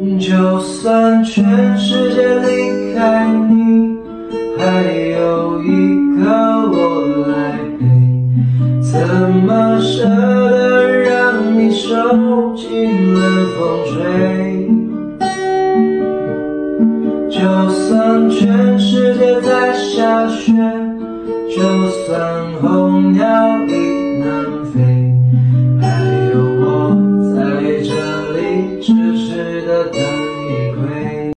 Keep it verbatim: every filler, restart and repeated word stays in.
就算全世界离开你，还有一个我来陪，怎么舍得让你受尽冷风吹？就算全世界在下雪，就算候鸟已